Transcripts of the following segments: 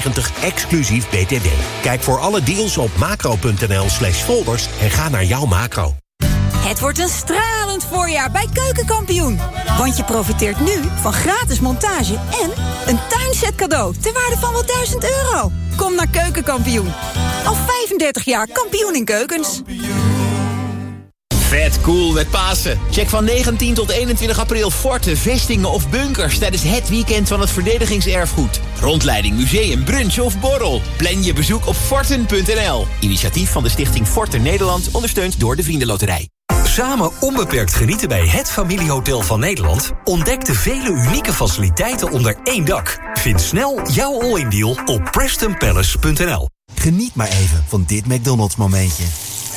exclusief BTW. Kijk voor alle deals op macro.nl/folders en ga naar jouw Macro. Het wordt een stralend voorjaar bij Keukenkampioen. Want je profiteert nu van gratis montage en een tuinset cadeau ter waarde van wel €1000. Kom naar Keukenkampioen. Al 35 jaar kampioen in keukens. Vet cool met Pasen. Check van 19 tot 21 april forten, vestingen of bunkers tijdens het weekend van het verdedigingserfgoed. Rondleiding, museum, brunch of borrel. Plan je bezoek op forten.nl. Initiatief van de stichting Forten Nederland, ondersteund door de Vriendenloterij. Samen onbeperkt genieten bij het familiehotel van Nederland? Ontdek de vele unieke faciliteiten onder één dak. Vind snel jouw all-in deal op PrestonPalace.nl. Geniet maar even van dit McDonald's momentje.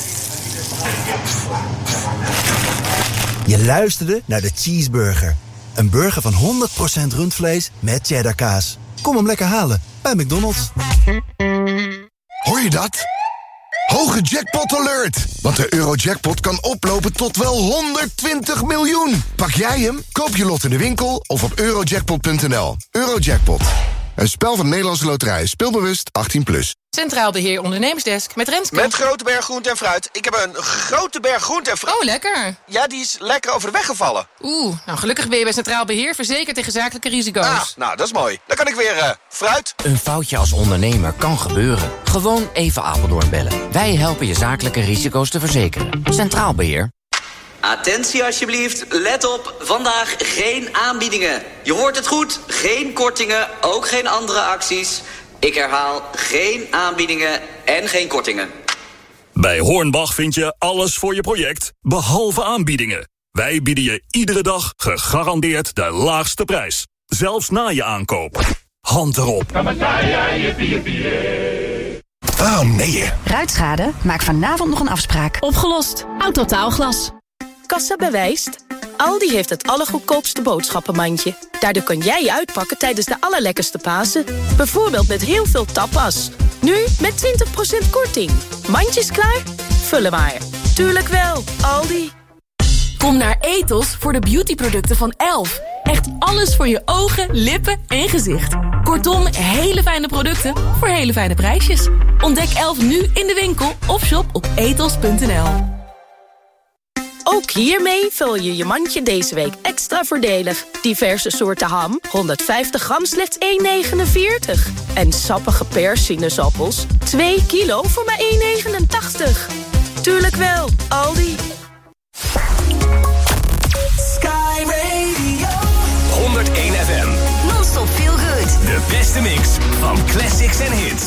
Je luisterde naar de Cheeseburger. Een burger van 100% rundvlees met cheddarkaas. Kom hem lekker halen bij McDonald's. Hoor je dat? Hoge jackpot alert! Want de Eurojackpot kan oplopen tot wel 120 miljoen. Pak jij hem? Koop je lot in de winkel of op eurojackpot.nl. Eurojackpot. Een spel van Nederlandse Loterij. Speelbewust 18+. Centraal Beheer Ondernemersdesk met Renske. Met Grote Berg Groente en Fruit. Ik heb een Grote Berg Groente en Fruit. Oh, lekker. Ja, die is lekker over de weg gevallen. Nou gelukkig ben je bij Centraal Beheer verzekerd tegen zakelijke risico's. Ah, nou dat is mooi. Dan kan ik weer fruit. Een foutje als ondernemer kan gebeuren. Gewoon even Apeldoorn bellen. Wij helpen je zakelijke risico's te verzekeren. Centraal Beheer. Attentie alsjeblieft, let op, vandaag geen aanbiedingen. Je hoort het goed, geen kortingen, ook geen andere acties. Ik herhaal, geen aanbiedingen en geen kortingen. Bij Hornbach vind je alles voor je project, behalve aanbiedingen. Wij bieden je iedere dag gegarandeerd de laagste prijs. Zelfs na je aankoop. Hand erop. Oh nee. Ruitschade? Maak vanavond nog een afspraak. Opgelost. Autotaalglas. Kassa bewijst. Aldi heeft het allergoedkoopste boodschappenmandje. Daardoor kan jij je uitpakken tijdens de allerlekkerste Pasen. Bijvoorbeeld met heel veel tapas. Nu met 20% korting. Mandjes klaar? Vullen maar. Tuurlijk wel, Aldi. Kom naar Ethos voor de beautyproducten van Elf. Echt alles voor je ogen, lippen en gezicht. Kortom, hele fijne producten voor hele fijne prijsjes. Ontdek Elf nu in de winkel of shop op ethos.nl. Ook hiermee vul je je mandje deze week extra voordelig. Diverse soorten ham, 150 gram, slechts €1,49. En sappige persinezappels, 2 kilo voor maar €1,89. Tuurlijk wel, Aldi. Sky Radio 101 FM. Non-stop feel good. De beste mix van classics en hits.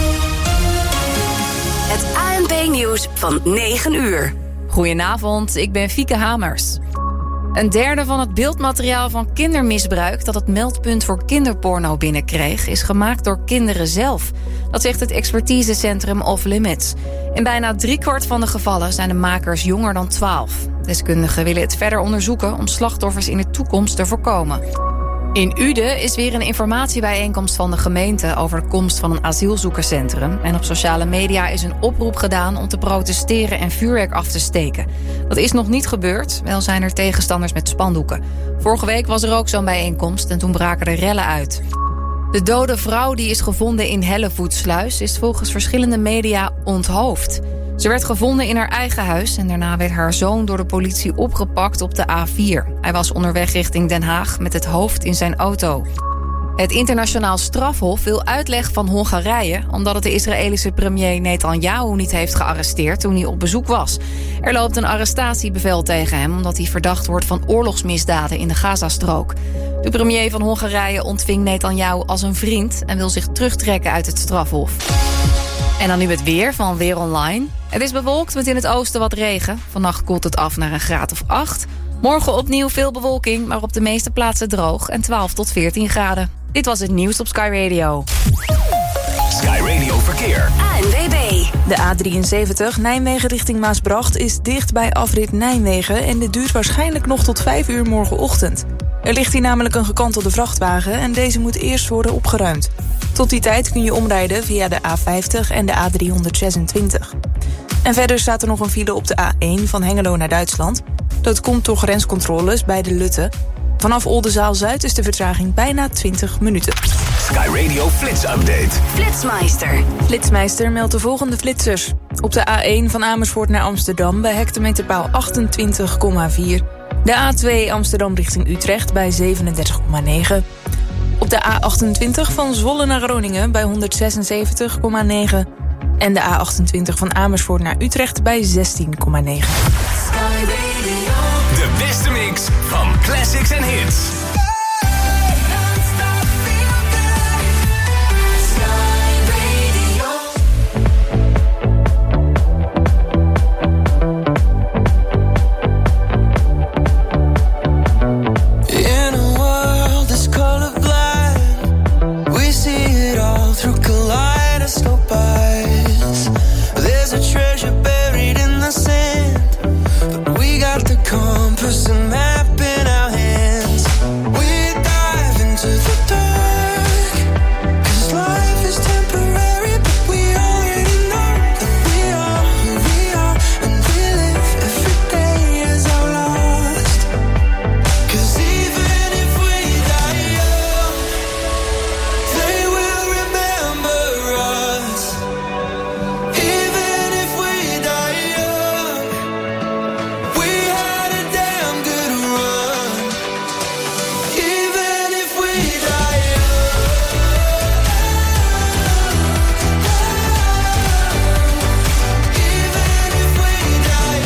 Het ANP-nieuws van 9 uur. Goedenavond, ik ben Fieke Hamers. Een derde van het beeldmateriaal van kindermisbruik dat het meldpunt voor kinderporno binnenkreeg is gemaakt door kinderen zelf. Dat zegt het expertisecentrum Off Limits. In bijna 3/4 van de gevallen zijn de makers jonger dan 12. Deskundigen willen het verder onderzoeken om slachtoffers in de toekomst te voorkomen. In Uden is weer een informatiebijeenkomst van de gemeente over de komst van een asielzoekerscentrum. En op sociale media is een oproep gedaan om te protesteren en vuurwerk af te steken. Dat is nog niet gebeurd, wel zijn er tegenstanders met spandoeken. Vorige week was er ook zo'n bijeenkomst en toen braken er rellen uit. De dode vrouw die is gevonden in Hellevoetsluis is volgens verschillende media onthoofd. Ze werd gevonden in haar eigen huis en daarna werd haar zoon door de politie opgepakt op de A4. Hij was onderweg richting Den Haag met het hoofd in zijn auto. Het internationaal strafhof wil uitleg van Hongarije omdat het de Israëlische premier Netanyahu niet heeft gearresteerd toen hij op bezoek was. Er loopt een arrestatiebevel tegen hem omdat hij verdacht wordt van oorlogsmisdaden in de Gazastrook. De premier van Hongarije ontving Netanyahu als een vriend en wil zich terugtrekken uit het strafhof. En dan nu het weer van Weer Online. Het is bewolkt met in het oosten wat regen. Vannacht koelt het af naar een graad of 8. Morgen opnieuw veel bewolking, maar op de meeste plaatsen droog en 12 tot 14 graden. Dit was het nieuws op Sky Radio. Sky Radio Verkeer. ANWB. De A73 Nijmegen richting Maasbracht is dicht bij afrit Nijmegen en dit duurt waarschijnlijk nog tot 5 uur morgenochtend. Er ligt hier namelijk een gekantelde vrachtwagen en deze moet eerst worden opgeruimd. Tot die tijd kun je omrijden via de A50 en de A326. En verder staat er nog een file op de A1 van Hengelo naar Duitsland. Dat komt door grenscontroles bij de Lutte. Vanaf Oldenzaal-Zuid is de vertraging bijna 20 minuten. Sky Radio Flits Update. Flitsmeister. Flitsmeister meldt de volgende flitsers. Op de A1 van Amersfoort naar Amsterdam bij hectometerpaal 28,4. De A2 Amsterdam richting Utrecht bij 37,9. Op de A28 van Zwolle naar Groningen bij 176,9. En de A28 van Amersfoort naar Utrecht bij 16,9. De beste mix van classics en hits. Compass and map in our hands. We dive into the dark, 'cause life is temporary, but we already know that we are who we are, and we live every day as our last. 'Cause even if we die young, they will remember us. Even if we die young, we had a damn good run. Even if we die young, even if we die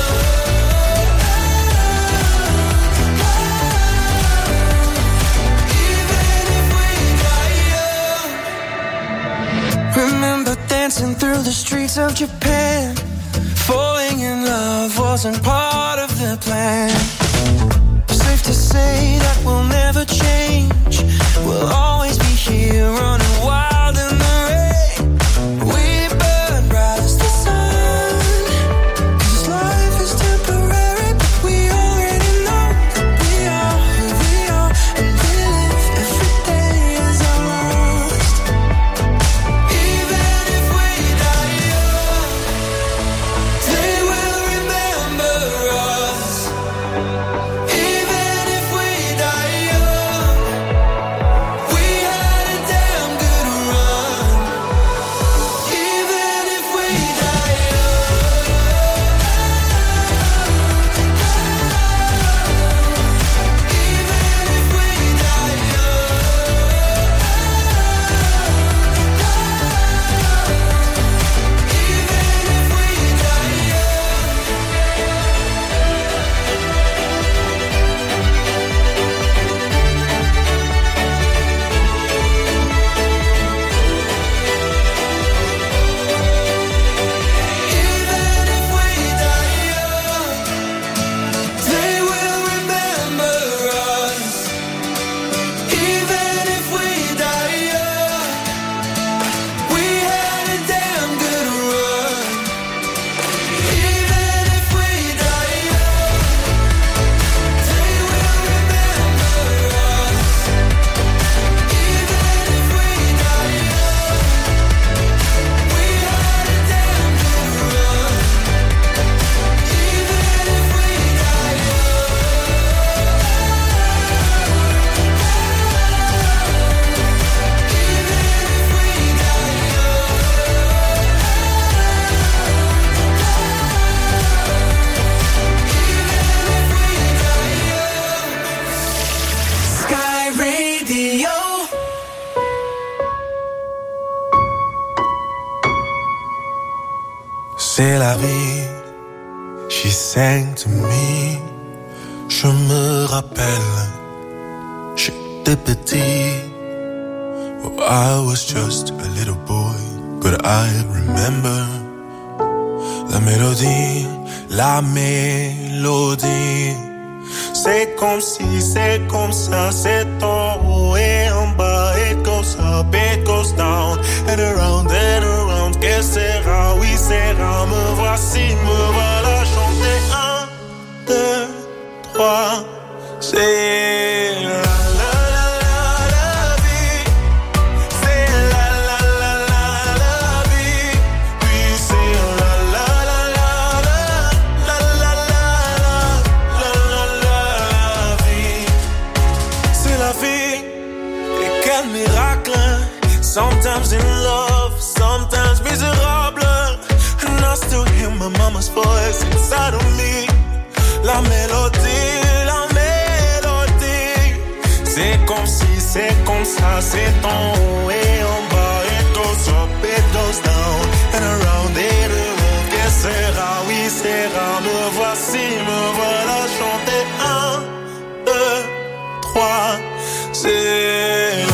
young, remember dancing through the streets of Japan. Falling in love wasn't part of the plan. Safe to say that we'll never change. We'll always be here running wild in the rain. We burn bright as the sun, 'cause life is temporary, but we already know that we are who we are, and we live every day as our last. Even if we die young, they will remember us. Even if we die young, we had a damn good run. Even if we die young, even if we die they will remember us. Even if we die young, we had a damn good run. Even if we die young, they will remember us. Even if we die young, we had a damn good run. Even if we die Sky Radio. C'est la vie, she sang to me. Je me rappelle, j'étais petit. Oh, I was just a little boy, but I remember la mélodie, la mélodie. C'est comme si, c'est comme ça, c'est en haut et en bas. It goes up, it goes down, and around, que sera, oui sera. Me voici, me voilà chanter. 1, 2, 3, c'est la la la la la vie. C'est la la la la la vie. Puis c'est la la la la la la la la la vie. C'est la vie, et quel miracle. sometimes in love, sometimes miserable. And I still hear my mama's voice inside of me. La mélodie, la mélodie. C'est comme si, c'est comme ça, c'est en haut et en bas. It goes up, it goes down, and around it around. Que sera, oui sera. Me voici, me voilà chanter 1, 2, 3. C'est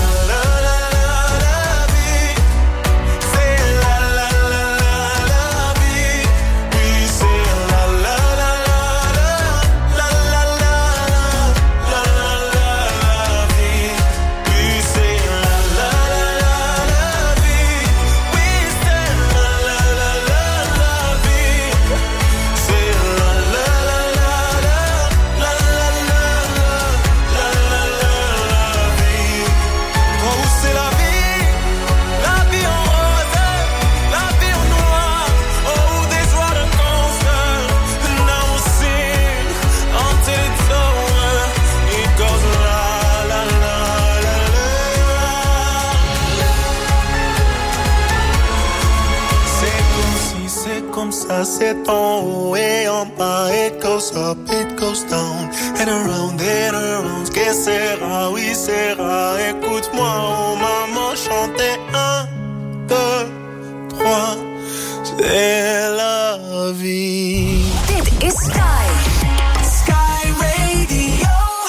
c'est en haut et en bas. It goes up, it goes down, and around it around. Que sera, oui sera. Écoute-moi, oh maman, chanter 1, 2, 3. C'est la vie. Dit is Sky. Sky Radio.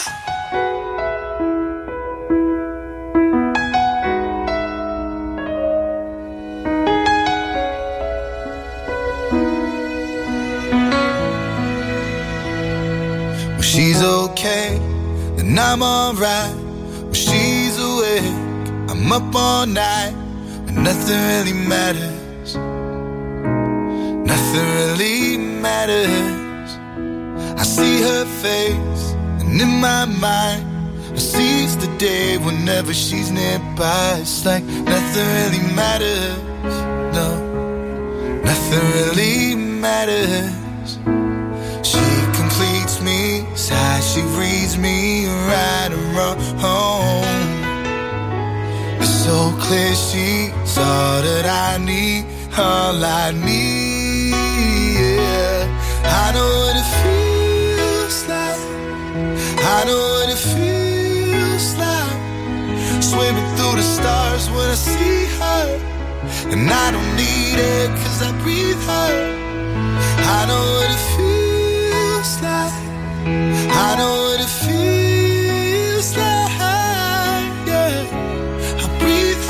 She's okay, then I'm alright. When she's awake, I'm up all night. And nothing really matters. Nothing really matters. I see her face, and in my mind I seize the day whenever she's nearby. It's like nothing really matters. No, nothing really matters. She completes me, how she reads me right and wrong. It's so clear she's all that I need, all I need. Yeah. I know what it feels like. I know what it feels like. Swimming through the stars when I see her. And I don't need it 'cause I breathe her. I know what it feels like. I know what it feels like, yeah. I breathe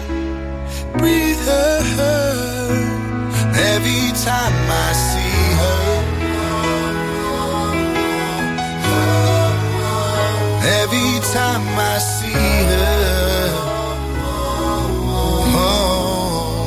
her, every time I see her. Every time I see her. Oh.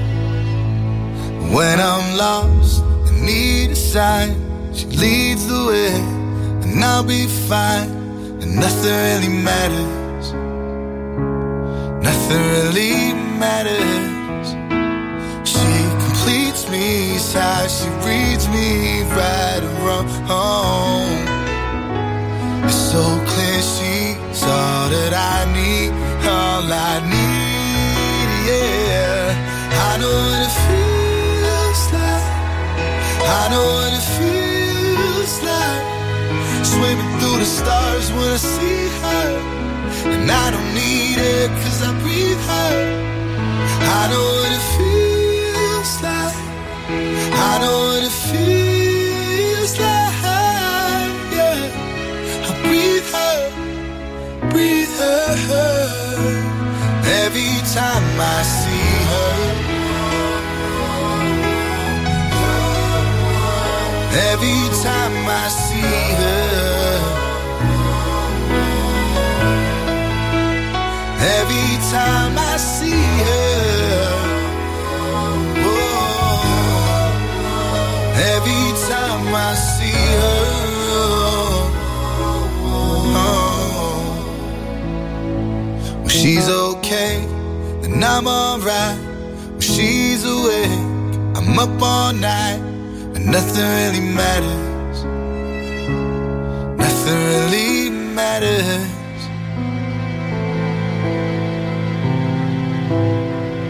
When I'm lost and need a sign, she leads the way, and I'll be fine, and nothing really matters. Nothing really matters. She completes me, how she reads me right and wrong. It's so clear she's all that I need, all I need, yeah. I know what it feels like. I know what it feels like. Swimming through the stars when I see her. And I don't need it 'cause I breathe her. I know what it feels like. I know what it feels like, yeah. I breathe her, every time I see her. Every time I see her. Every time I see her. Oh, every time I see her. Oh. When she's okay, then I'm alright. When she's awake, I'm up all night. And nothing really matters. Nothing really matters.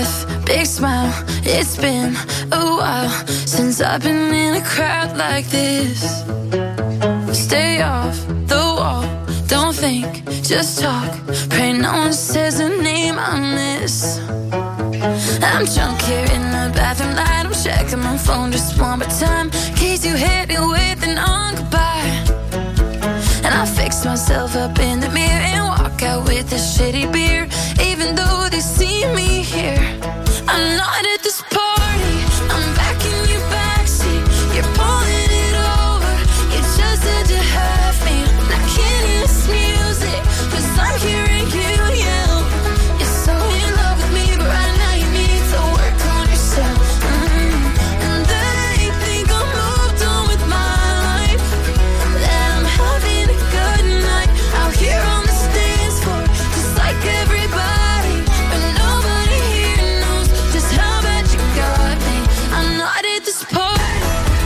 breath, big smile. It's been a while since I've been in a crowd like this. Stay off the wall, don't think, just talk. Pray no one says a name I miss. I'm drunk here in the bathroom light. I'm checking my phone just one more time, in case you hit me with an on goodbye. And I fix myself up in the mirror and walk out with this shitty beer. Even though they see me here, I'm not at this party. I'm back in your backseat. You're pulling it over. You just said to have me. I can't hear this music, 'cause I'm hearing you yell. You're so in love with me, but right now you need to work on yourself. And they think I'm moved on with my life, that I'm having a good night out here on the dance floor, just like everybody. But nobody here knows just how bad you got me. I'm not at this party.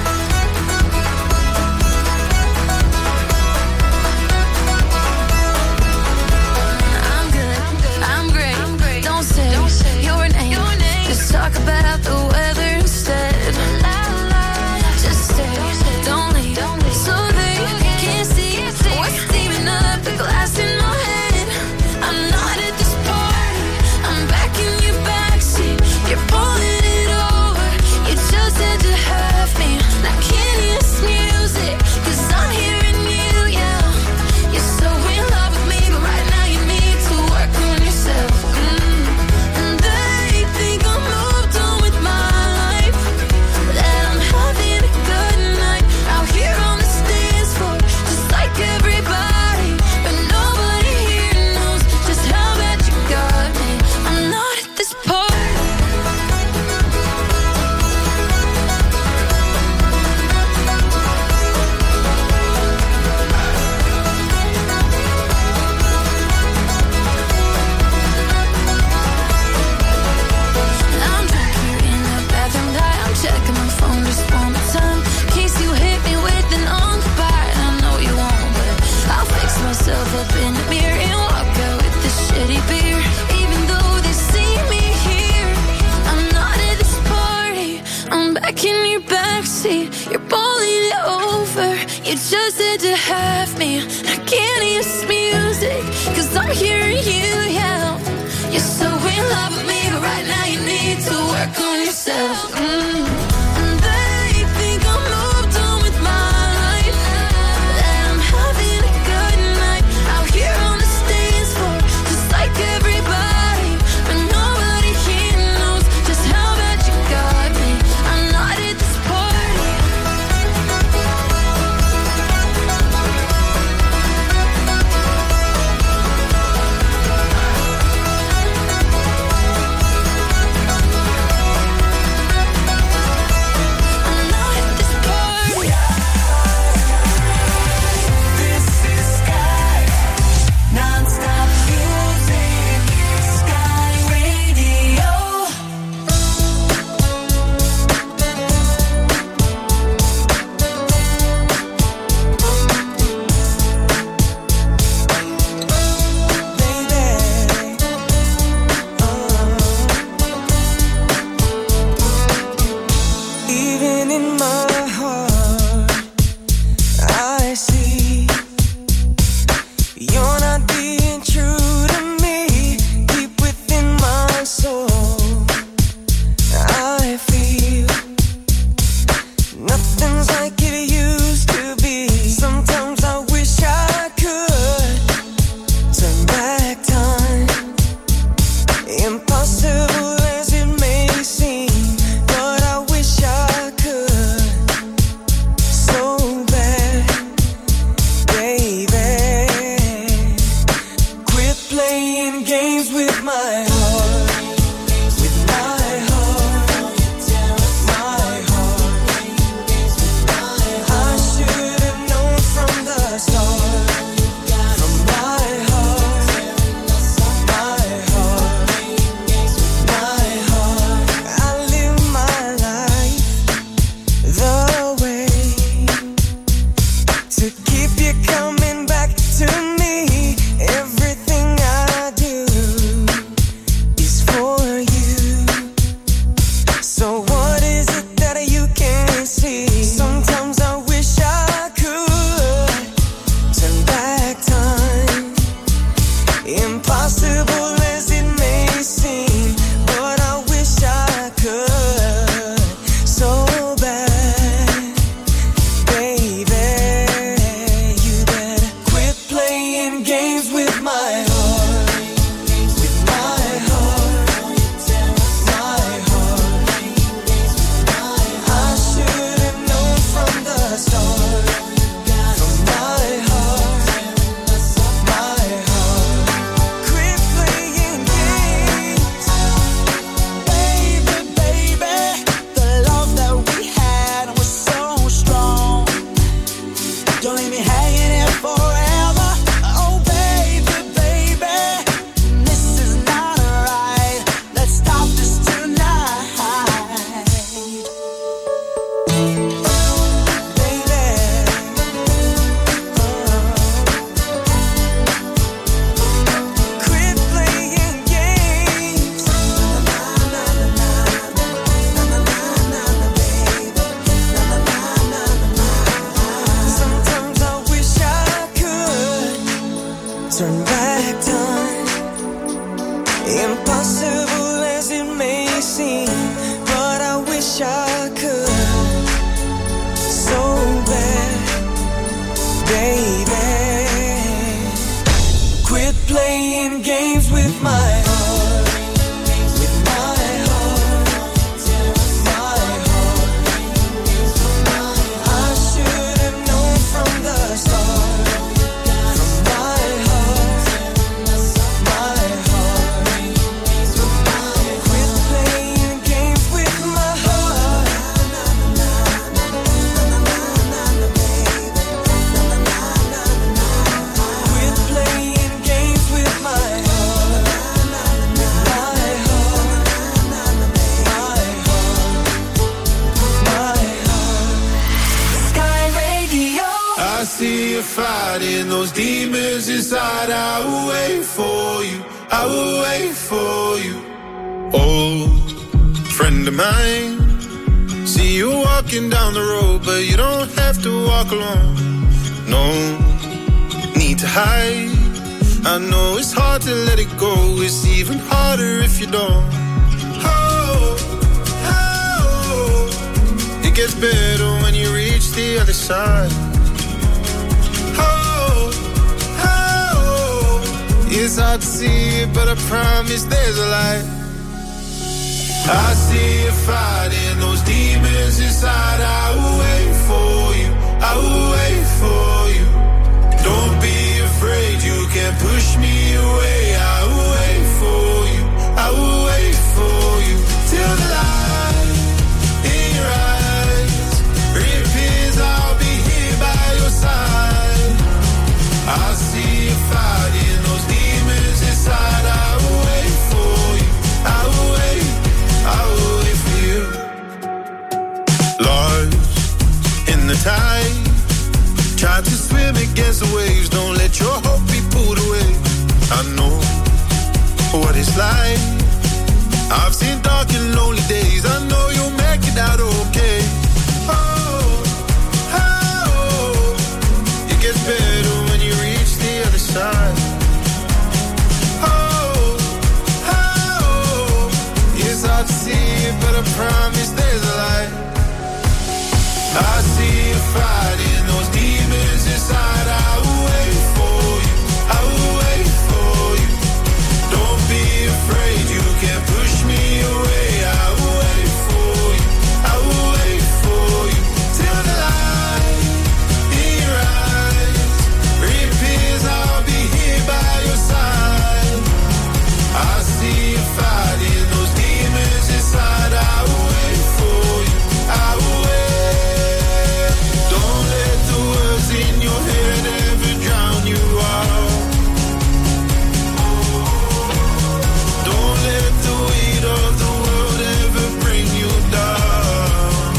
I'm good, I'm great. Don't say your name. Just talk about the weather instead. Just stay, don't leave, so they can't see what's steaming up the glass in my head. I'm not at this party. I'm back in your backseat. You're pulling it over. You just had to have me. I can't hear this music, 'cause I'm hearing you yell. You're so in love with me, but right now you need to work on yourself. And they think I'm moved on with my life, that I'm having a good night out here on the dance floor, just like everybody. But nobody here knows just how bad you got me. I'm not at this party. I'm drunk here in the bathroom light. I'm checking my phone just one more time, in case you hit me with an on goodbye. I know you won't, but I'll fix myself up in the mirror and walk out with this shitty beer. Even though they see me here, I'm not at this party. I'm back in your backseat. You're pulling it over. You just had to have me. I can't hear this music, 'cause I'm hearing you yell. You're so in love with me, but right now you need to work on yourself. And they think I'm moved on with my life, that I'm having a good night out here on the dance floor, just like everybody. But nobody here knows just how bad you got me. I'm not at this party. see you fighting those demons inside. I will wait for you. I will wait for you. Old friend of mine. See you walking down the road, but you don't have to walk alone. No need to hide. I know it's hard to let it go. It's even harder if you don't. Oh, oh. It gets better when you reach the other side. Oh, oh. It's hard to see it, but I promise there's a light. I see you fighting those demons inside. I will wait for you. I will wait for you. Don't be afraid, you can't push me away. I will wait for you. I will wait for you till the light in your eyes reappears. I'll be here by your side. I see you fighting those demons inside. I will wait for you. I will wait. I will wait for you. Lost in the tide, try to swim against the waves. Don't let your hope be pulled away. I know what it's like. I've seen dark and lonely days. I know you'll make it out okay. Oh, oh, it gets better when you reach the other side. I see it, but I promise there's a light. I see you fighting those demons inside. I will wait for you. I will wait for you. Don't be afraid, you can't push me away. I will wait for you. I will wait for you till the light in your eyes reappears. I'll be here by your side. I see you fighting those demons inside. I will wait for you. I will wait. Don't let the words in your head ever drown you out. Don't let the weight of the world ever bring you down.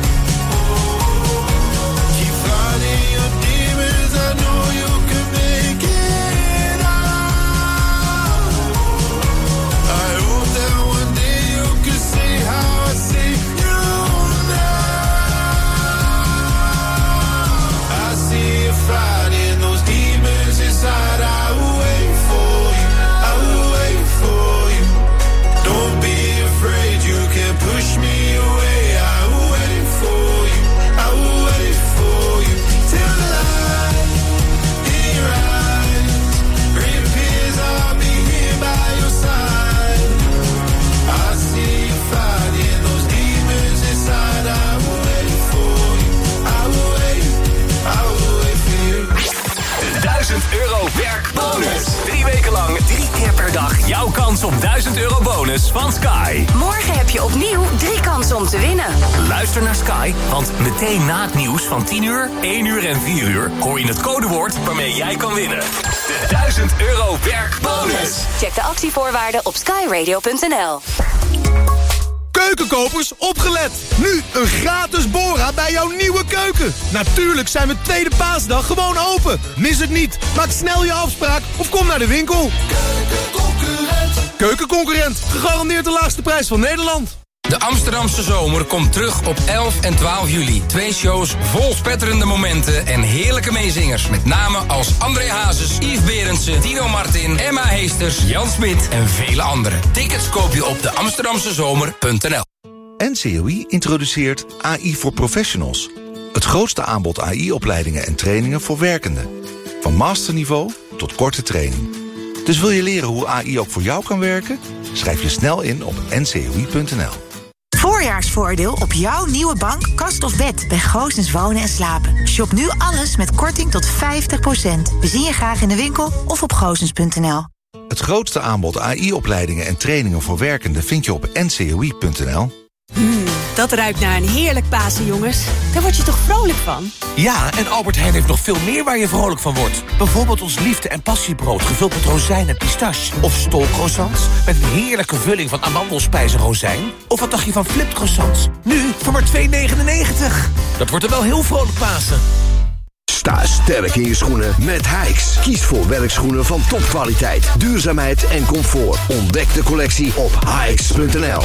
Keep fighting your demons. I know you can make it out. I hope that one day you can see how I see you now. I see you fighting those demons inside. I will wait for you. I will wait for you. Don't be afraid, you can't push me away. I will wait for you. I will wait for you till the light in your eyes reappears. I'll be here by your side. I see you fighting those demons inside. I will wait for you. I will wait. I will wait for you. De €1000 werkbonus. 3 weken lang, 3 keer per dag. Jouw kans op €1000 bonus van Sky. Morgen heb je opnieuw 3 kansen om te winnen. Luister naar Sky, want meteen na het nieuws van 10 uur, 1 uur en 4 uur... hoor je het codewoord waarmee jij kan winnen. De €1000 werkbonus. Check de actievoorwaarden op skyradio.nl. Keukenkopers, opgelet! Nu een gratis Bora bij jouw nieuwe keuken. Natuurlijk zijn we tweede paasdag gewoon open. Mis het niet. Maak snel je afspraak of kom naar de winkel. Keukenconcurrent. Gegarandeerd de laagste prijs van Nederland. De Amsterdamse zomer komt terug op 11 en 12 juli. 2 shows vol spetterende momenten en heerlijke meezingers. Met namen als André Hazes, Yves Berendsen, Tino Martin, Emma Heesters, Jan Smit en vele anderen. Tickets koop je op deamsterdamsezomer.nl. NCOI introduceert AI voor Professionals. Het grootste aanbod AI-opleidingen en trainingen voor werkenden. Van masterniveau tot korte training. Dus wil je leren hoe AI ook voor jou kan werken? Schrijf je snel in op ncoi.nl. Voorjaarsvoordeel op jouw nieuwe bank, kast of bed bij Goossens Wonen en Slapen. Shop nu alles met korting tot 50%. We zien je graag in de winkel of op goossens.nl. Het grootste aanbod AI-opleidingen en trainingen voor werkenden vind je op ncoi.nl. Dat ruikt naar een heerlijk Pasen, jongens. Daar word je toch vrolijk van? Ja, en Albert Heijn heeft nog veel meer waar je vrolijk van wordt. Bijvoorbeeld ons liefde- en passiebrood gevuld met rozijn en pistache. Of stolcroissants met een heerlijke vulling van amandelspijs en rozijn. Of wat dacht je van flipcroissants? Nu voor maar €2,99. Dat wordt er wel heel vrolijk Pasen. Sta sterk in je schoenen met Hijks. Kies voor werkschoenen van topkwaliteit, duurzaamheid en comfort. Ontdek de collectie op hijks.nl.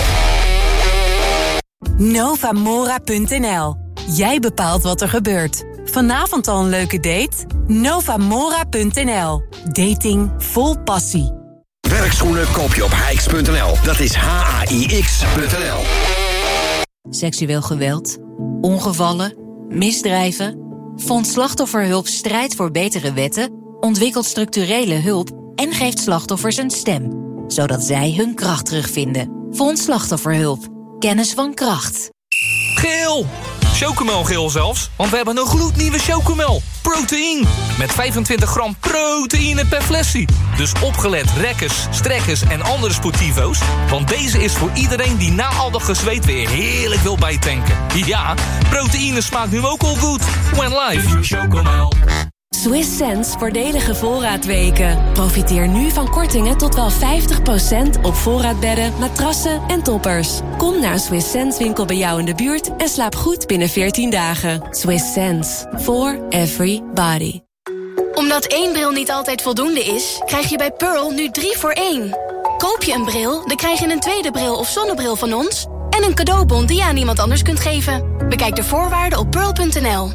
Novamora.nl. Jij bepaalt wat er gebeurt. Vanavond al een leuke date? Novamora.nl. Dating vol passie. Werkschoenen koop je op hijks.nl. Dat is HAIX.nl. Seksueel geweld, ongevallen, misdrijven. Fonds Slachtofferhulp strijdt voor betere wetten, ontwikkelt structurele hulp en geeft slachtoffers een stem, zodat zij hun kracht terugvinden. Fonds Slachtofferhulp. Kennis van kracht. Geel! Chocomelgeel zelfs, want we hebben een gloednieuwe Chocomel. Proteïne. Met 25 gram proteïne per flesje. Dus opgelet rekkers, strekkers en andere sportivo's. Want deze is voor iedereen die na al dat gezweet weer heerlijk wil bijtanken. Ja, proteïne smaakt nu ook al goed. When life. Chocomel. Swiss Sense voordelige voorraadweken. Profiteer nu van kortingen tot wel 50% op voorraadbedden, matrassen en toppers. Kom naar een Swiss Sense winkel bij jou in de buurt en slaap goed binnen 14 dagen. Swiss Sense. For everybody. Omdat 1 bril niet altijd voldoende is, krijg je bij Pearl nu 3 voor 1. Koop je een bril, dan krijg je een tweede bril of zonnebril van ons en een cadeaubon die je aan iemand anders kunt geven. Bekijk de voorwaarden op pearl.nl.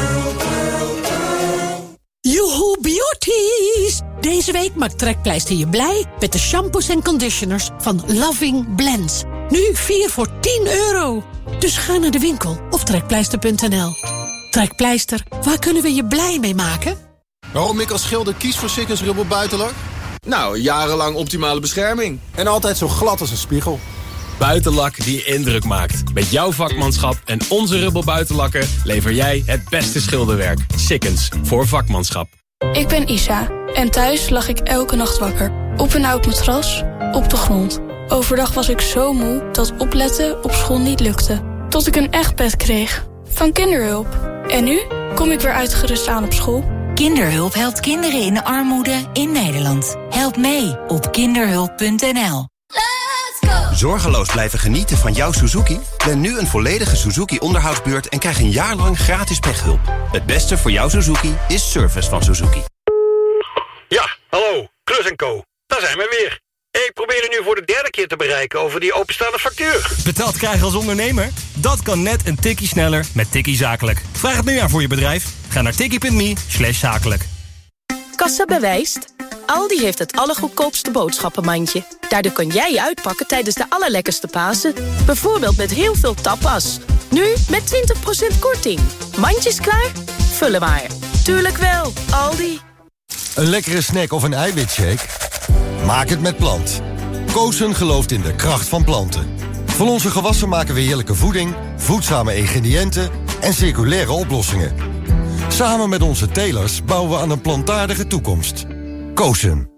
Joehoe beauties! Deze week maakt Trekpleister je blij met de shampoos en conditioners van Loving Blends. Nu 4 voor €10. Dus ga naar de winkel of trekpleister.nl. Trekpleister, waar kunnen we je blij mee maken? Waarom ik als schilder kies voor Sikkens Rubber Buitenlak? Nou, jarenlang optimale bescherming. En altijd zo glad als een spiegel. Buitenlak die indruk maakt. Met jouw vakmanschap en onze Rubber Buitenlakken lever jij het beste schilderwerk. Sikkens, voor vakmanschap. Ik ben Isa en thuis lag ik elke nacht wakker. Op een oud matras, op de grond. Overdag was ik zo moe dat opletten op school niet lukte. Tot ik een echt bed kreeg. Van Kinderhulp. En nu kom ik weer uitgerust aan op school. Kinderhulp helpt kinderen in de armoede in Nederland. Help mee op kinderhulp.nl. Zorgeloos blijven genieten van jouw Suzuki? Plan nu een volledige Suzuki-onderhoudsbeurt en krijg een jaar lang gratis pechhulp. Het beste voor jouw Suzuki is service van Suzuki. Ja, hallo, Klus & Co. Daar zijn we weer. Ik probeer u nu voor de 3e keer te bereiken over die openstaande factuur. Betaald krijgen als ondernemer? Dat kan net een tikkie sneller met Tikkie Zakelijk. Vraag het nu aan voor je bedrijf. Ga naar tikkie.me/zakelijk. Kassa bewijst. Aldi heeft het allergoedkoopste boodschappenmandje. Daardoor kan jij uitpakken tijdens de allerlekkerste Pasen. Bijvoorbeeld met heel veel tapas. Nu met 20% korting. Mandjes klaar? Vullen maar. Tuurlijk wel, Aldi. Een lekkere snack of een eiwitshake? Maak het met Plant. Koosen gelooft in de kracht van planten. Van onze gewassen maken we heerlijke voeding, voedzame ingrediënten en circulaire oplossingen. Samen met onze telers bouwen we aan een plantaardige toekomst. Koosen.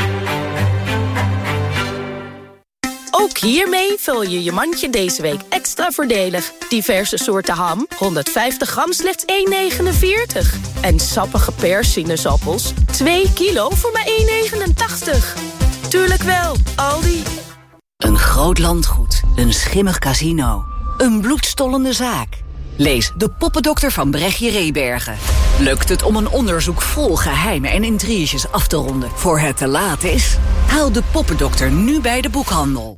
Ook hiermee vul je je mandje deze week extra voordelig. Diverse soorten ham, 150 gram, slechts €1,49. En sappige persinaasappels, 2 kilo voor maar €1,89. Tuurlijk wel, Aldi. Een groot landgoed, een schimmig casino, een bloedstollende zaak. Lees De Poppendokter van Brechtje Rebergen. Lukt het om een onderzoek vol geheimen en intriges af te ronden voor het te laat is? Haal De Poppendokter nu bij de boekhandel.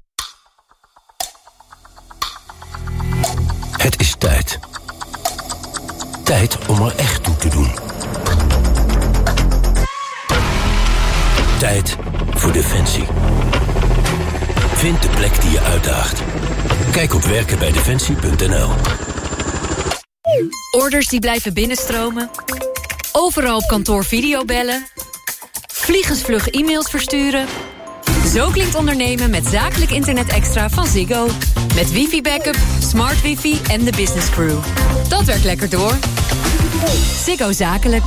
Het is tijd. Tijd om er echt toe te doen. Tijd voor Defensie. Vind de plek die je uitdaagt. Kijk op werkenbijdefensie.nl. Orders die blijven binnenstromen. Overal op kantoor videobellen. Vliegensvlug e-mails versturen. Zo klinkt ondernemen met zakelijk internet extra van Ziggo. Met wifi-backup, smart wifi en de business crew. Dat werkt lekker door. Ziggo Zakelijk.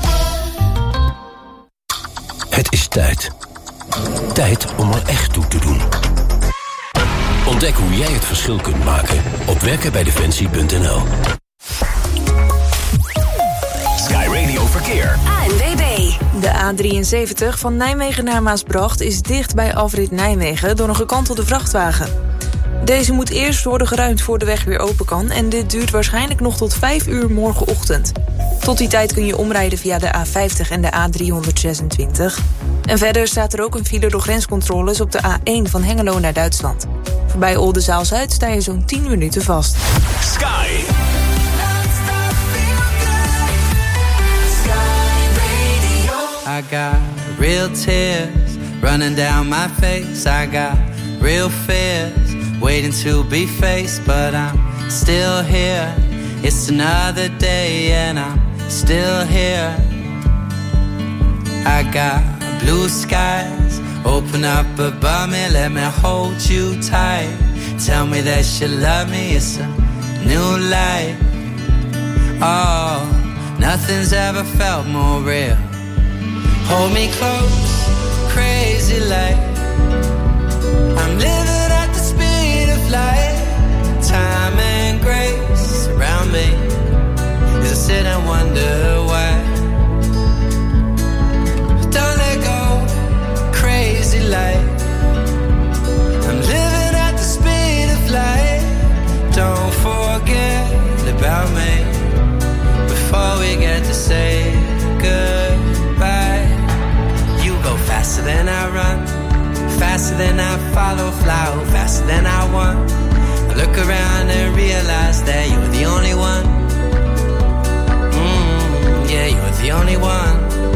Het is tijd. Tijd om er echt toe te doen. Ontdek hoe jij het verschil kunt maken op werkenbijdefensie.nl. Sky Radio Verkeer. ANWB. De A73 van Nijmegen naar Maasbracht is dicht bij afrit Nijmegen door een gekantelde vrachtwagen. Deze moet eerst worden geruimd voor de weg weer open kan en dit duurt waarschijnlijk nog tot 5 uur morgenochtend. Tot die tijd kun je omrijden via de A50 en de A326. En verder staat er ook een file door grenscontroles op de A1 van Hengelo naar Duitsland. Voorbij Oldenzaal-Zuid sta je zo'n 10 minuten vast. Sky. I got real tears running down my face. I got real fears waiting to be faced, but I'm still here. It's another day and I'm still here. I got blue skies open up above me, let me hold you tight. Tell me that you love me, it's a new life. Oh, nothing's ever felt more real. Hold me close, crazy light. I'm living at the speed of light. Time and grace around me as I sit and wonder why. Don't let go, crazy light. I'm living at the speed of light. Don't forget about me before we get to say goodbye. You go faster than I run, faster than I follow, fly faster than I want. I look around and realize that you're the only one. Yeah, you're the only one.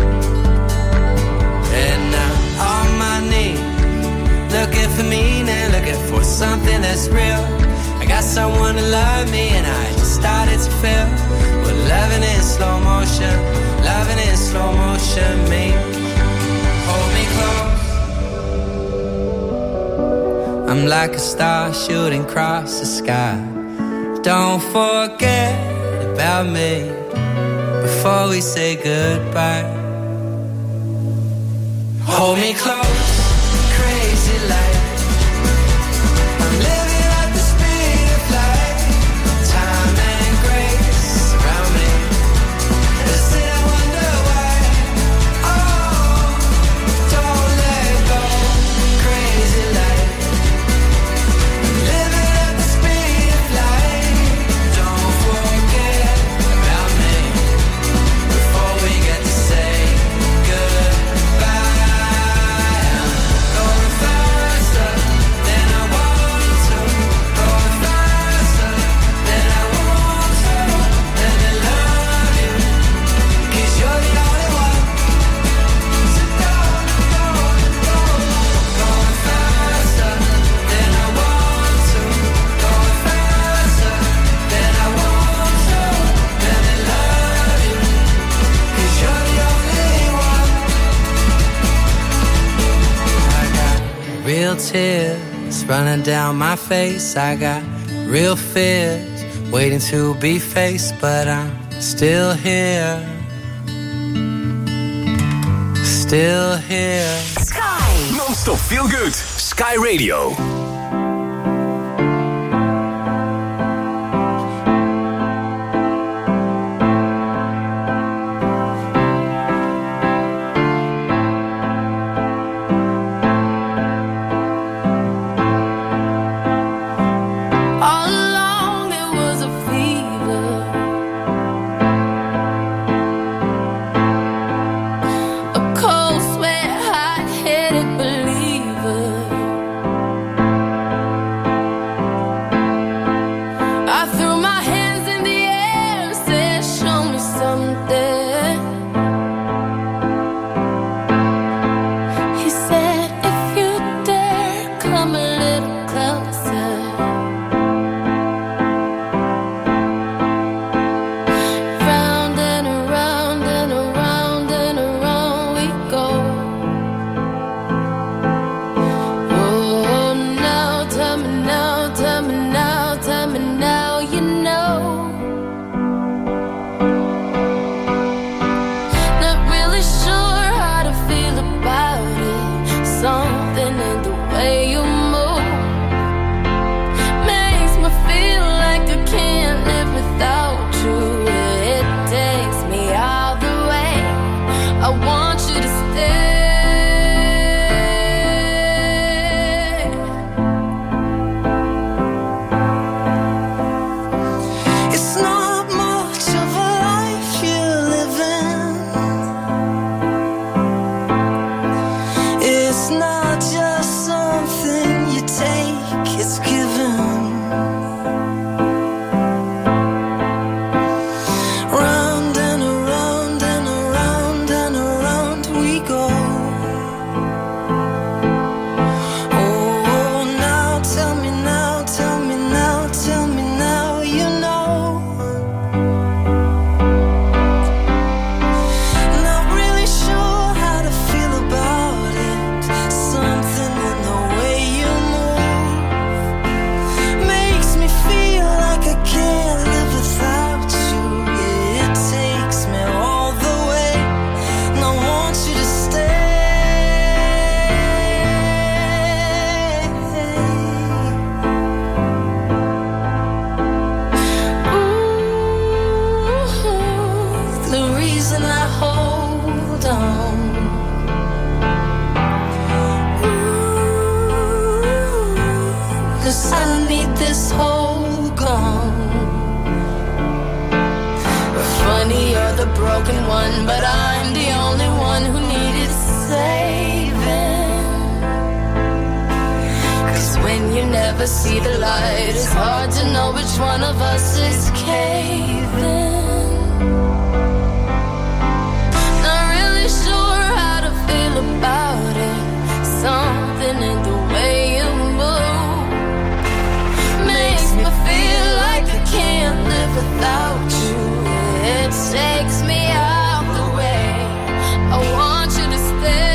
And now on my knees, looking for meaning, looking for something that's real. I got someone to love me and I just started to feel. We're loving in slow motion, loving in slow motion, me. Hold me close. I'm like a star shooting across the sky. Don't forget about me before we say goodbye. Hold me close, crazy light. I'm living at the speed of light. Time and grace around me. And still I wonder why. Oh, don't let go, crazy light. I'm living at the speed of light. Don't forget about me before we get to say goodbye. Going faster than I want to. Going faster than I want to. Let me love you, 'cause you're the only one. So going faster than I want to. Going faster than I want to. Let me love you, 'cause you're the only one. I got real tears running down my face. I got real fears waiting to be faced, but I'm still here. Still here. Sky. Non-stop feel good. Sky Radio. All along there was a fever, a cold sweat, hot-headed believer. broken one, but I'm the only one who needed saving. 'Cause when you never see the light, it's hard to know which one of us is caving. Not really sure how to feel about it. Something in the way you move makes me feel like I can't live without you. It takes me out the way. I want you to stay.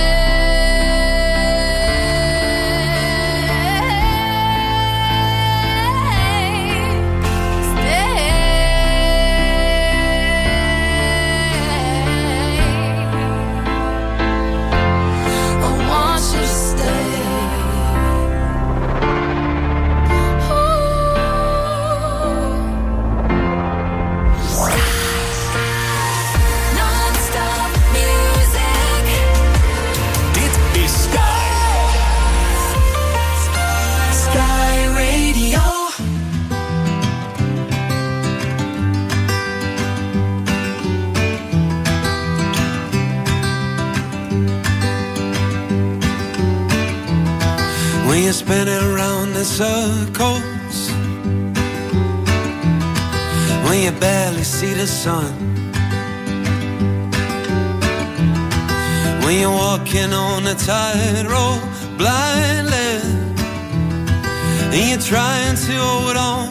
When you're spinning around in circles, when you barely see the sun, when you're walking on a tightrope blindly, and you're trying to hold on,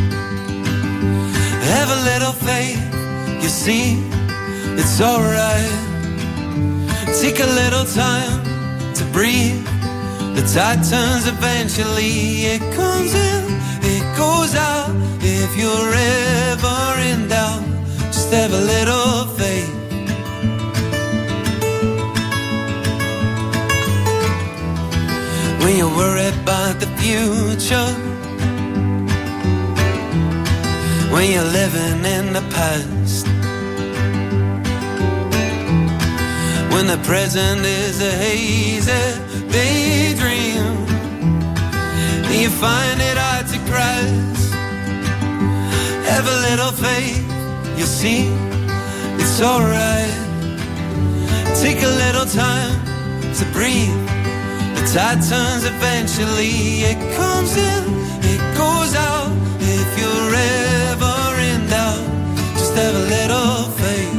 have a little faith, you see, it's alright. Take a little time to breathe. The tide turns eventually, it comes in, it goes out. If you're ever in doubt, just have a little faith. When you're worried about the future, when you're living in the past, when the present is a hazy daydream, and you find it hard to grasp, have a little faith, you'll see, it's alright. Take a little time to breathe. The tide turns eventually, it comes in, it goes out. If you're ever in doubt, just have a little faith.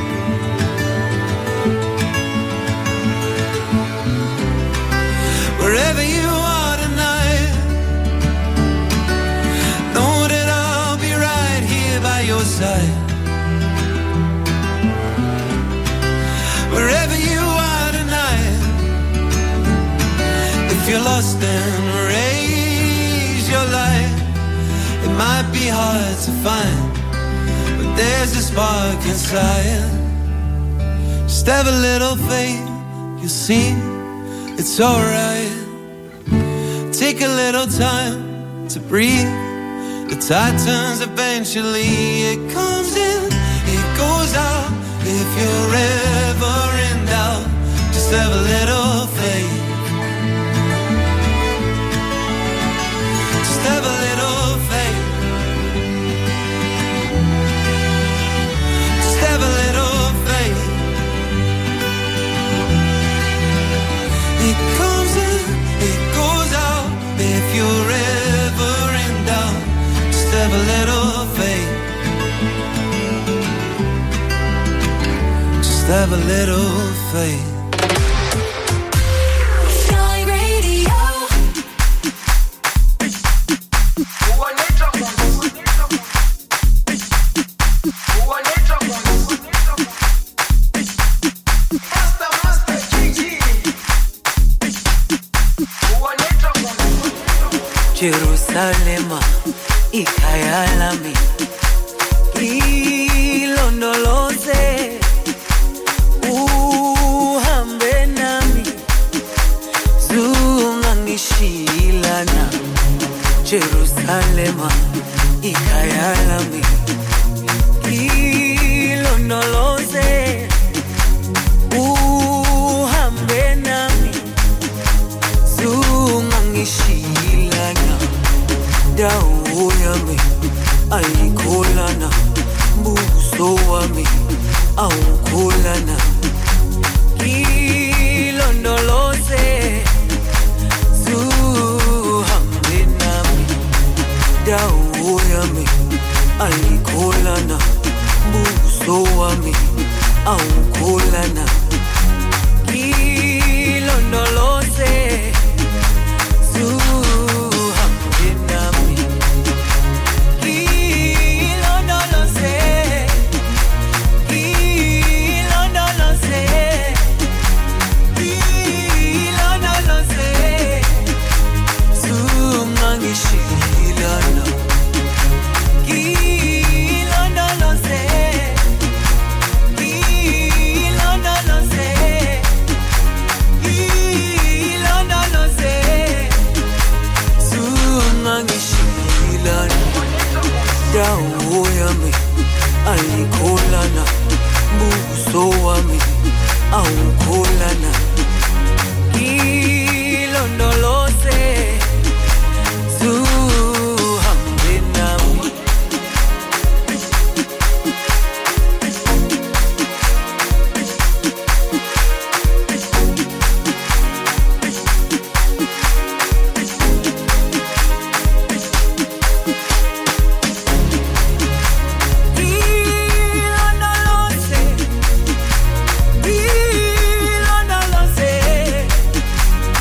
Wherever you are tonight, know that I'll be right here by your side. Wherever you are tonight, if you're lost then raise your light. It might be hard to find, but there's a spark inside. Just have a little faith, you'll see, it's alright. Take a little time to breathe. The tide turns eventually, it comes in, it goes out. If you're ever in doubt, just have a little faith. Just have a little faith. Just have a little faith. It comes in, it goes out. If you're ever in doubt, just have a little faith. Just have a little faith. Sky Radio. Jerusalema, ikhaya lami, ilondoloze, uhambe nami, zungangishilana. Jerusalema, ikhaya lami, ilondoloze, uhambe nami, zungangishilana. Dawo yami ayikholana buso buso wami awukholana ilondoloze zuhambe nami dawo yami ayikholana buso wami awukholana ilondoloze zuhambe nami ilondoloze ilondoloze ilondoloze zungangishilana ilondoloze ilondoloze ilondoloze zungangishilana dawo yami ayikholana buso wami awukholana ilondoloze zuhambe nami ilondoloze ilondoloze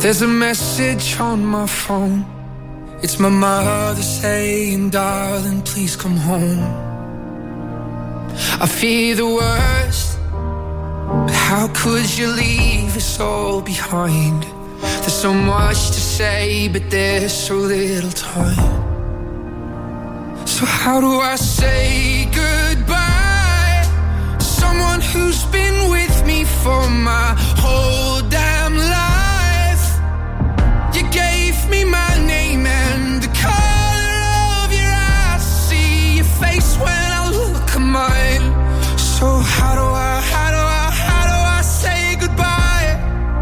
There's a message on my phone. It's my mother saying, darling, please come home. I fear the worst, but how could you leave us all behind? There's so much to say, but there's so little time. So how do I say goodbye? Someone who's been with me for my whole damn life. You gave me my name and the color of your eyes. See your face when I look at mine. So how do I say goodbye?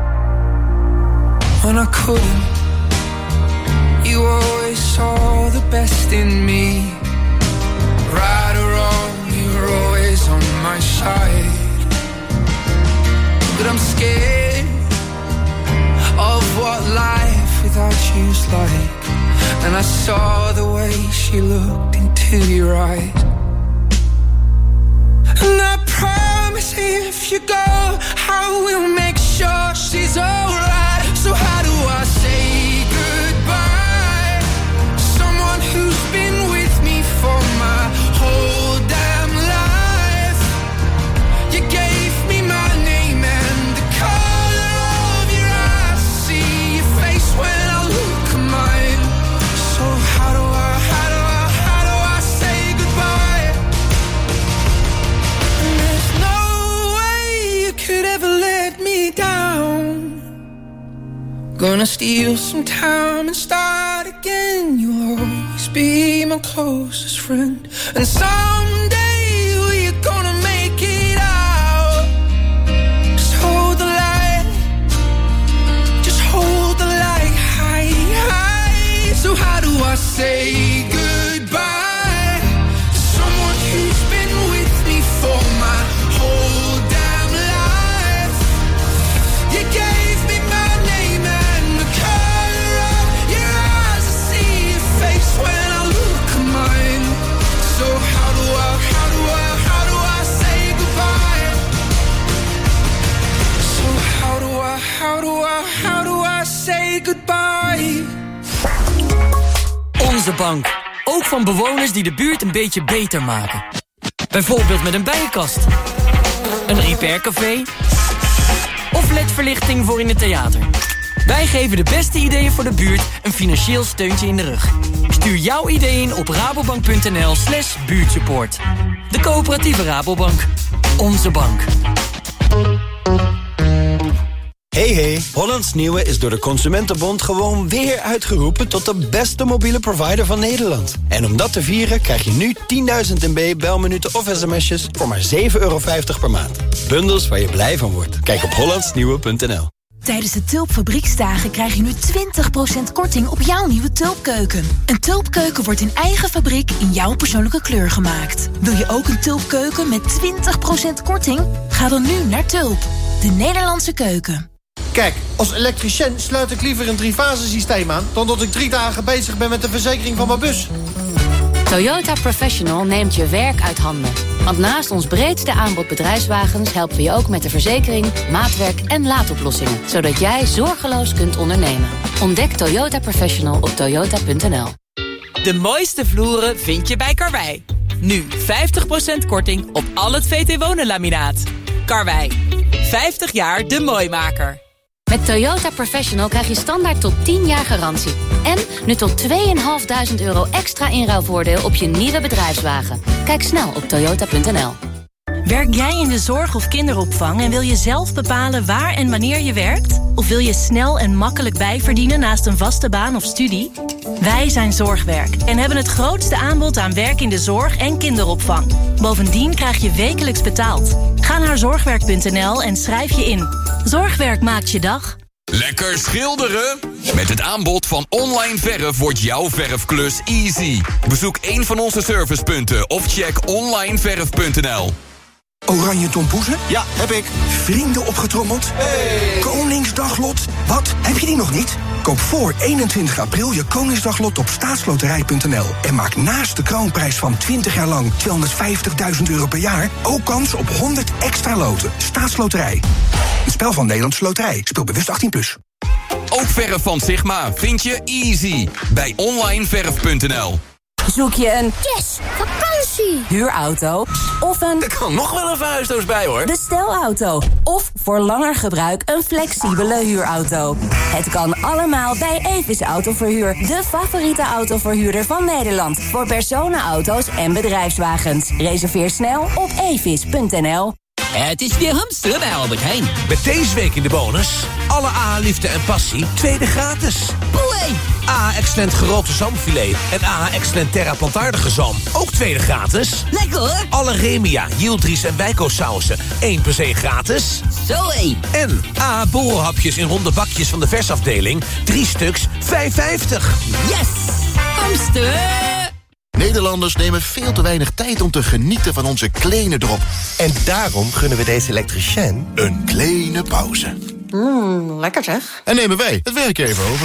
When I couldn't, you always saw the best in me. Right or wrong, you're always on my side. But I'm scared of what life without you's like. And I saw the way she looked into your eyes. And I promise if you go, I will make sure she's alright. So how do I say goodbye? Someone who's been with me for my whole damn life. You gave me my name and the color of your eyes. See your face when I look at mine. So how do I say goodbye? And there's no way you could ever let me down. Gonna steal some time and start again. You'll always be my closest friend. And someday we're gonna make it out. Just hold the light. Just hold the light high, high. So how do I say goodbye to someone who's been with me for my whole damn life? You gave me my name and the color of your eyes. I see your face when I look at mine. So how do I say goodbye? So how do I say goodbye? Onze bank. Ook van bewoners die de buurt een beetje beter maken. Bijvoorbeeld met een bijenkast, een repaircafé of ledverlichting voor in het theater. Wij geven de beste ideeën voor de buurt een financieel steuntje in de rug. Stuur jouw idee in op rabobank.nl/buurtsupport. De coöperatieve Rabobank. Onze bank. Hey, Hollands Nieuwe is door de Consumentenbond gewoon weer uitgeroepen tot de beste mobiele provider van Nederland. En om dat te vieren krijg je nu 10.000 MB belminuten of sms'jes voor maar €7,50 per maand. Bundels waar je blij van wordt. Kijk op hollandsnieuwe.nl. Tijdens de Tulp Fabrieksdagen krijg je nu 20% korting op jouw nieuwe Tulpkeuken. Een Tulpkeuken wordt in eigen fabriek in jouw persoonlijke kleur gemaakt. Wil je ook een Tulpkeuken met 20% korting? Ga dan nu naar Tulp, de Nederlandse keuken. Kijk, als elektricien sluit ik liever een 3-fasensysteem aan dan dat ik 3 dagen bezig ben met de verzekering van mijn bus. Toyota Professional neemt je werk uit handen. Want naast ons breedste aanbod bedrijfswagens helpen we je ook met de verzekering, maatwerk en laadoplossingen. Zodat jij zorgeloos kunt ondernemen. Ontdek Toyota Professional op toyota.nl. De mooiste vloeren vind je bij Karwei. Nu 50% korting op al het VT Wonen laminaat. Karwei, 50 jaar de mooimaker. Met Toyota Professional krijg je standaard tot 10 jaar garantie. En nu tot €2.500 extra inruilvoordeel op je nieuwe bedrijfswagen. Kijk snel op toyota.nl. Werk jij in de zorg of kinderopvang en wil je zelf bepalen waar en wanneer je werkt? Of wil je snel en makkelijk bijverdienen naast een vaste baan of studie? Wij zijn Zorgwerk en hebben het grootste aanbod aan werk in de zorg en kinderopvang. Bovendien krijg je wekelijks betaald. Ga naar zorgwerk.nl en schrijf je in. Zorgwerk maakt je dag. Lekker schilderen? Met het aanbod van Online Verf wordt jouw verfklus easy. Bezoek een van onze servicepunten of check onlineverf.nl. Oranje tompoezen? Ja, heb ik. Vrienden opgetrommeld? Hey. Koningsdaglot? Wat? Heb je die nog niet? Koop voor 21 april je Koningsdaglot op staatsloterij.nl. En maak naast de kroonprijs van 20 jaar lang €250.000 per jaar ook kans op 100 extra loten. Staatsloterij. Een spel van Nederlandse Loterij. Speel bewust 18+. Ook verf van Sigma vind je easy bij onlineverf.nl. Zoek je een vakantie, huurauto of een... Er kan nog wel een verhuisdoos bij, hoor. Bestelauto of voor langer gebruik een flexibele huurauto. Het kan allemaal bij Evis Autoverhuur, de favoriete autoverhuurder van Nederland. Voor personenauto's en bedrijfswagens. Reserveer snel op evis.nl. Het is weer hamsteren bij Albert Heijn. Met deze week in de bonus... alle AH Liefde en Passie, tweede gratis. Boei! AH Excellent gerookte zalmfilet en AH Excellent Terra plantaardige zalm, ook tweede gratis. Lekker hoor! Alle Remia, Yildiz en Wijko sausen, 1 per 1 gratis. Zoé! En AH borrelhapjes in ronde bakjes van de versafdeling, 3 stuks, $5,50. Yes! Hamsteren! Nederlanders nemen veel te weinig tijd om te genieten van onze kleine drop. En daarom gunnen we deze elektricien een kleine pauze. Lekker zeg. En nemen wij het werk even over.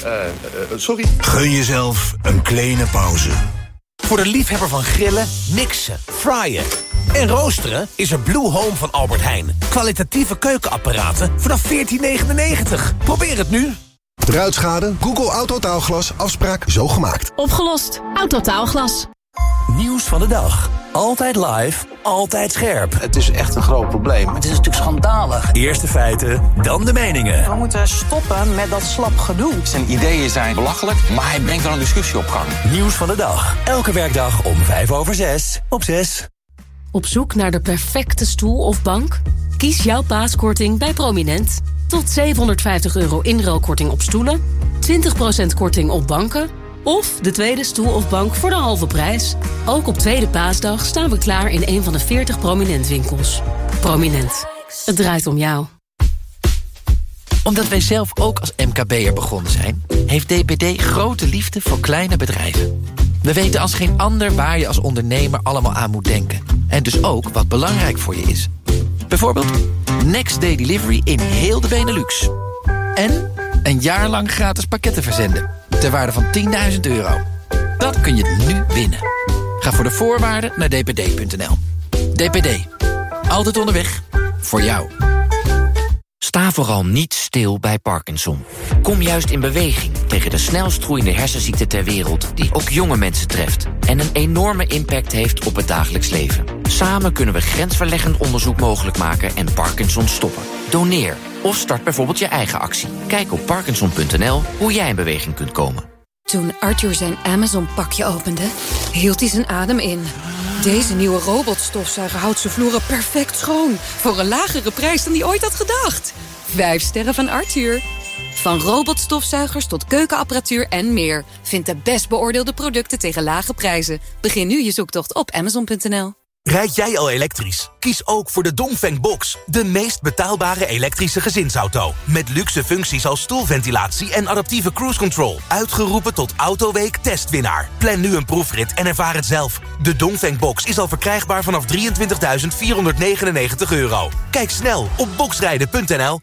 Sorry. Gun jezelf een kleine pauze. Voor de liefhebber van grillen, mixen, fryen en roosteren is er Blue Home van Albert Heijn. Kwalitatieve keukenapparaten vanaf $14,99. Probeer het nu. Ruitschade, Google Autotaalglas, afspraak zo gemaakt. Opgelost. Autotaalglas. Nieuws van de dag. Altijd live, altijd scherp. Het is echt een groot probleem. Het is natuurlijk schandalig. Eerst de feiten, dan de meningen. We moeten stoppen met dat slap gedoe. Zijn ideeën zijn belachelijk, maar hij brengt wel een discussie op gang. Nieuws van de dag. Elke werkdag om 5:05 op 6. Op zoek naar de perfecte stoel of bank? Kies jouw paaskorting bij Prominent. Tot €750 inruilkorting op stoelen, 20% korting op banken... of de tweede stoel of bank voor de halve prijs. Ook op Tweede Paasdag staan we klaar in een van de 40 Prominent winkels. Prominent. Het draait om jou. Omdat wij zelf ook als MKB'er begonnen zijn... heeft DPD grote liefde voor kleine bedrijven. We weten als geen ander waar je als ondernemer allemaal aan moet denken. En dus ook wat belangrijk voor je is. Bijvoorbeeld Next Day Delivery in heel de Benelux. En een jaar lang gratis pakketten verzenden. Ter waarde van €10.000. Dat kun je nu winnen. Ga voor de voorwaarden naar dpd.nl. DPD. Altijd onderweg. Voor jou. Sta vooral niet stil bij Parkinson. Kom juist in beweging tegen de snelst groeiende hersenziekte ter wereld... die ook jonge mensen treft en een enorme impact heeft op het dagelijks leven. Samen kunnen we grensverleggend onderzoek mogelijk maken en Parkinson stoppen. Doneer of start bijvoorbeeld je eigen actie. Kijk op parkinson.nl hoe jij in beweging kunt komen. Toen Arthur zijn Amazon-pakje opende, hield hij zijn adem in. Deze nieuwe robotstofzuiger houdt zijn vloeren perfect schoon. Voor een lagere prijs dan hij ooit had gedacht. 5 sterren van Arthur. Van robotstofzuigers tot keukenapparatuur en meer. Vind de best beoordeelde producten tegen lage prijzen. Begin nu je zoektocht op Amazon.nl. Rijd jij al elektrisch? Kies ook voor de Dongfeng Box. De meest betaalbare elektrische gezinsauto. Met luxe functies als stoelventilatie en adaptieve cruise control. Uitgeroepen tot Autoweek testwinnaar. Plan nu een proefrit en ervaar het zelf. De Dongfeng Box is al verkrijgbaar vanaf €23.499. Kijk snel op boxrijden.nl.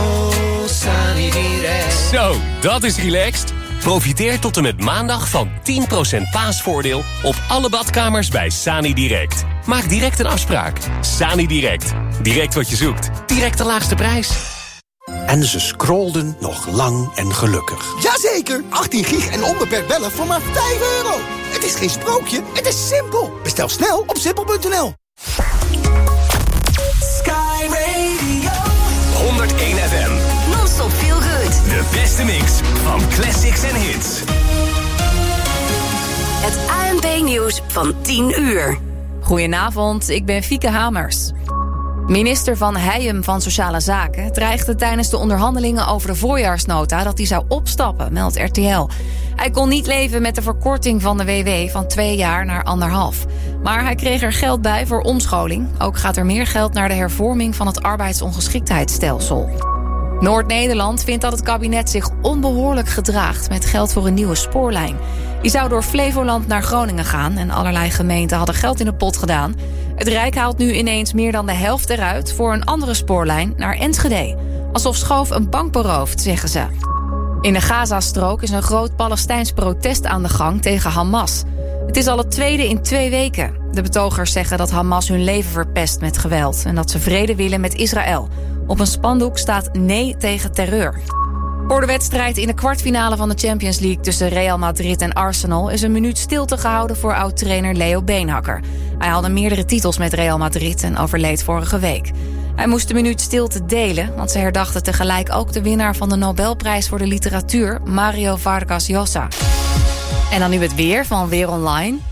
Zo, dat is relaxed. Profiteer tot en met maandag van 10% paasvoordeel op alle badkamers bij Sani Direct. Maak direct een afspraak. Sani Direct. Direct wat je zoekt. Direct de laagste prijs. En ze scrollden nog lang en gelukkig. Jazeker, 18 gig en onbeperkt bellen voor maar €5. Het is geen sprookje, het is simpel. Bestel snel op simpel.nl. Sky Radio 101 FM. Non-stop feel good. De beste mix van classics en hits. Het ANP-nieuws van 10 uur. Goedenavond, ik ben Fieke Hamers. Minister Van Heijem van Sociale Zaken dreigde tijdens de onderhandelingen over de voorjaarsnota dat hij zou opstappen, meldt RTL. Hij kon niet leven met de verkorting van de WW van 2 jaar naar 1,5. Maar hij kreeg er geld bij voor omscholing. Ook gaat er meer geld naar de hervorming van het arbeidsongeschiktheidsstelsel. Noord-Nederland vindt dat het kabinet zich onbehoorlijk gedraagt met geld voor een nieuwe spoorlijn. Die zou door Flevoland naar Groningen gaan en allerlei gemeenten hadden geld in de pot gedaan. Het Rijk haalt nu ineens meer dan de helft eruit voor een andere spoorlijn naar Enschede. Alsof Schoof een bank berooft, zeggen ze. In de Gazastrook is een groot Palestijns protest aan de gang tegen Hamas. Het is al het tweede in 2 weken. De betogers zeggen dat Hamas hun leven verpest met geweld en dat ze vrede willen met Israël. Op een spandoek staat nee tegen terreur. Voor de wedstrijd in de kwartfinale van de Champions League tussen Real Madrid en Arsenal is een minuut stilte gehouden voor oud-trainer Leo Beenhakker. Hij haalde meerdere titels met Real Madrid en overleed vorige week. Hij moest de minuut stilte delen, want ze herdachten tegelijk ook de winnaar van de Nobelprijs voor de literatuur, Mario Vargas Llosa. En dan nu het weer van Weer Online.